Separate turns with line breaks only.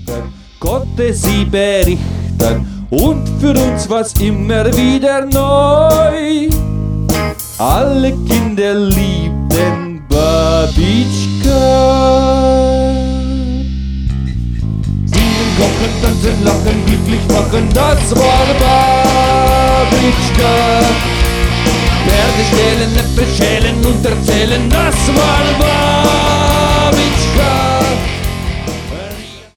konnte sie berichten und für uns war's immer wieder neu. Alle Kinder liebten Babitschka. Singen, kochen, tanzen, lachen, glücklich machen, das war Babitschka. Pferde stehlen, Äpfel schälen und erzählen, das war Babitschka.